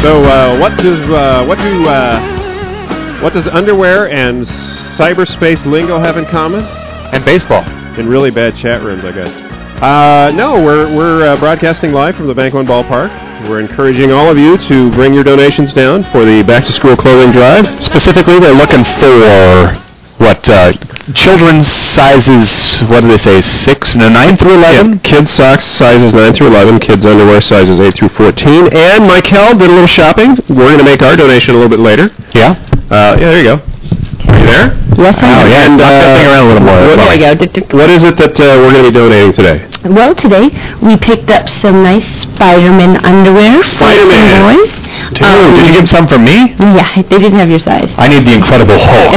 So, what does underwear and cyberspace lingo have in common? And baseball. In really bad chat rooms, I guess. No, we're broadcasting live from the Bank One Ballpark. We're encouraging all of you to bring your donations down for the back-to-school clothing drive. Specifically, they're looking for children's sizes, what do they say, 9 through 11? Yeah, kids' socks sizes 9 through 11, kids' underwear sizes 8 through 14. And Michael did a little shopping. We're going to make our donation a little bit later. Yeah? Yeah, there you go. Are you there? Yes, I am. Yeah, and around a little more. There we go. What is it that we're going to be donating today? Well, today we picked up some nice Spider-Man underwear for some boys. Did you get some for me? Yeah, they didn't have your size. I need the Incredible Hulk.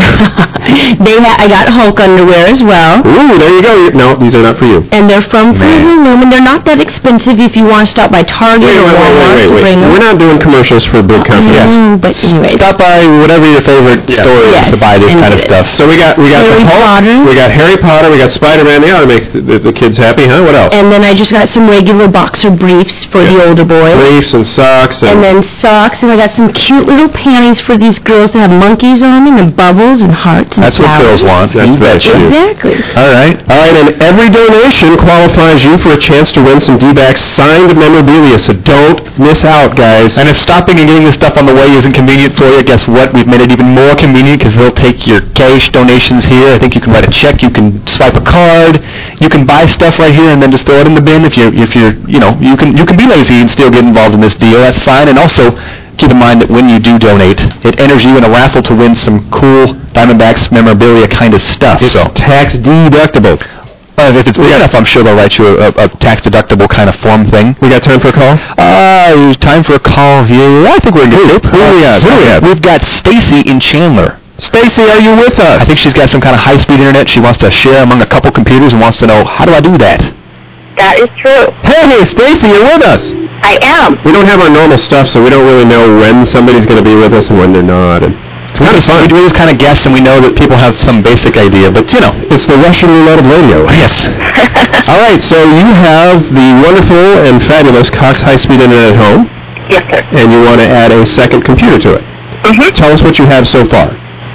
I got Hulk underwear as well. Ooh, there you go. No, these are not for you. And they're from Fruit of the Loom, and they're not that expensive if you want to stop by Target or Walmart to bring them. We're not doing commercials for big companies. But anyways. Stop by whatever your favorite store is to buy this kind of stuff. So we got the Hulk, we got Harry Potter, we got Spider-Man. They ought to make the kids happy, huh? What else? And then I just got some regular boxer briefs for the older boys. Briefs and socks. And then socks, and I got some cute little panties for these girls that have monkeys on them and bubbles and hearts and That's what girls want. That's very cute. Exactly. All right, and every donation qualifies you for a chance to win some D-backs signed memorabilia, so don't miss out, guys. And if stopping and getting this stuff on the way isn't convenient for you, guess what? We've made it even more convenient because they'll take your cash donations here. I think you can write a check, you can swipe a card, you can buy stuff right here and then just throw it in the bin. If you're you can be lazy and still get involved in this deal. That's fine. And also keep in mind that when you do donate, it enters you in a raffle to win some cool Diamondbacks memorabilia kind of stuff. It's tax deductible. If it's big enough, I'm sure they'll write you a tax-deductible kind of form thing. We got time for a call? Time for a call here. I think we're in good shape. Who do we have? We've got Stacy in Chandler. Stacy, are you with us? I think she's got some kind of high-speed internet she wants to share among a couple computers and wants to know, how do I do that? That is true. Hey, Stacy, you're with us. I am. We don't have our normal stuff, so we don't really know when somebody's going to be with us and when they're not. And it's kind of fun. We just kind of guess, and we know that people have some basic idea, but, it's the Russian roulette of radio. Yes. All right, so you have the wonderful and fabulous Cox high-speed internet at home. Yes, sir. And you want to add a second computer to it. Mm-hmm. Tell us what you have so far.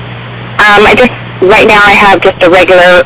Right now I have just a regular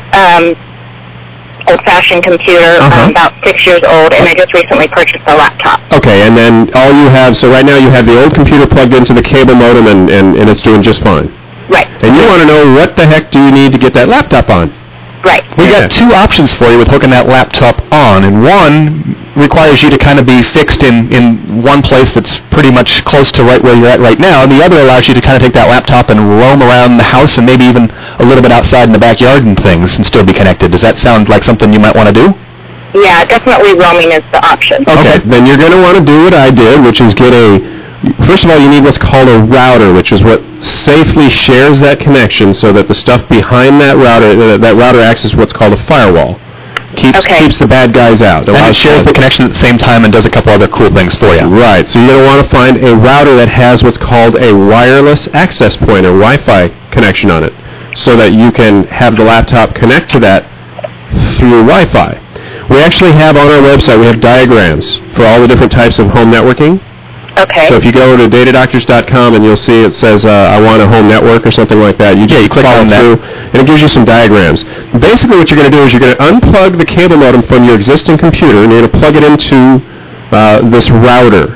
old-fashioned computer, about 6 years old, and I just recently purchased a laptop. Okay, and then all you have, so right now you have the old computer plugged into the cable modem and it's doing just fine. Right. And you want to know what the heck do you need to get that laptop on? Right. We got two options for you with hooking that laptop on, and one requires you to kind of be fixed in one place that's pretty much close to right where you're at right now, and the other allows you to kind of take that laptop and roam around the house and maybe even a little bit outside in the backyard and things and still be connected. Does that sound like something you might want to do? Yeah, definitely roaming is the option. Okay, then you're going to want to do what I did, which is first of all, you need what's called a router, which is what safely shares that connection so that the stuff behind that router acts as what's called a firewall. Keeps the bad guys out. And it shares the connection at the same time and does a couple other cool things for you. Right, so you're going to want to find a router that has what's called a wireless access point, or Wi-Fi connection on it, so that you can have the laptop connect to that through Wi-Fi. We actually have on our website, we have diagrams for all the different types of home networking. Okay. So if you go to datadoctors.com and you'll see it says, I want a home network or something like that, you click on that, and it gives you some diagrams. Basically what you're going to do is you're going to unplug the cable modem from your existing computer, and you're going to plug it into this router.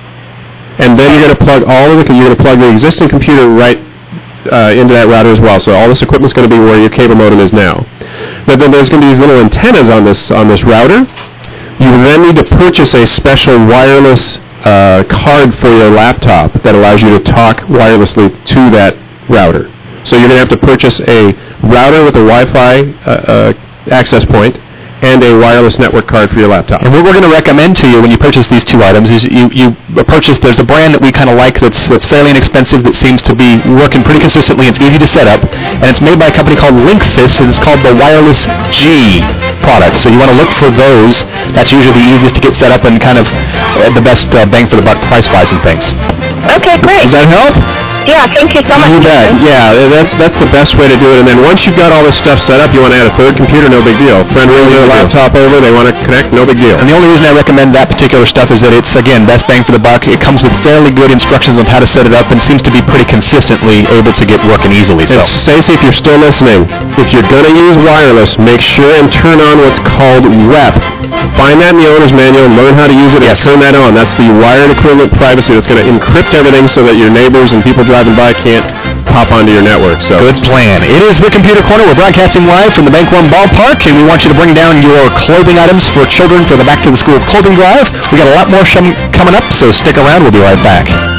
And then you're going to plug the existing computer right into that router as well. So all this equipment's going to be where your cable modem is now. But then there's going to be these little antennas on this router. You then need to purchase a special wireless card for your laptop that allows you to talk wirelessly to that router. So you're going to have to purchase a router with a Wi-Fi access point and a wireless network card for your laptop. And what we're going to recommend to you when you purchase these two items is you purchase, there's a brand that we kind of like that's fairly inexpensive that seems to be working pretty consistently. It's easy to set up, and it's made by a company called Linksys, and it's called the Wireless G product. So you want to look for those. That's usually the easiest to get set up and kind of the best bang for the buck price-wise and things. Okay, great. Does that help? Yeah, thank you so much. You bet. Yeah, that's the best way to do it. And then once you've got all this stuff set up, you want to add a third computer, no big deal. Friend brings their laptop over, they want to connect, no big deal. And the only reason I recommend that particular stuff is that it's, again, best bang for the buck. It comes with fairly good instructions on how to set it up and seems to be pretty consistently able to get working easily. So, Stacy, if you're still listening, if you're going to use wireless, make sure and turn on what's called WEP. Find that in the owner's manual, learn how to use it, and turn that on. That's the wired equivalent privacy that's going to encrypt everything so that your neighbors and people driving by can't pop onto your network. So good plan. It is the Computer Corner. We're broadcasting live from the Bank One Ballpark, and we want you to bring down your clothing items for children for the Back to the School clothing drive. We got a lot more coming up, so stick around. We'll be right back.